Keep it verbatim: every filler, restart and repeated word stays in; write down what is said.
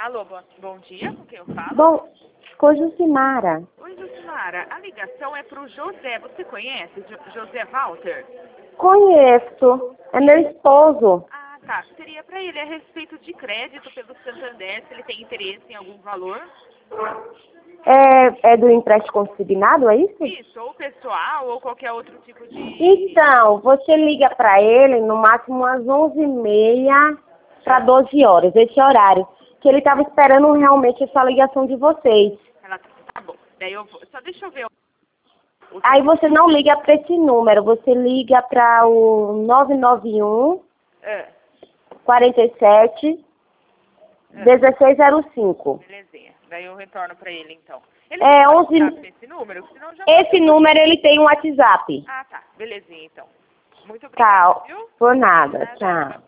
Alô, bom, bom dia, com quem eu falo? Bom, com Jucimara. Oi, Jucimara, a ligação é pro José, você conhece Jo- José Walter? Conheço. É meu esposo. Ah, tá, seria para ele a respeito de crédito pelo Santander, se ele tem interesse em algum valor? É, é do empréstimo consignado, é isso? Isso, ou pessoal, ou qualquer outro tipo de... Então, você liga para ele no máximo às onze e meia para doze horas, esse horário. Que ele estava esperando realmente essa ligação de vocês. Ela, tá bom, daí eu vou, só deixa eu ver o... o Aí você não liga para esse número, você liga para o nove nove um, É, quarenta e sete, dezesseis zero cinco. belezinha, daí eu retorno para ele então. Ele É, tem onze... WhatsApp nesse número? Senão já... Esse número ele tem um WhatsApp. Ah, tá, belezinha então. Muito obrigada, Tá, viu? por nada, Nada, tchau.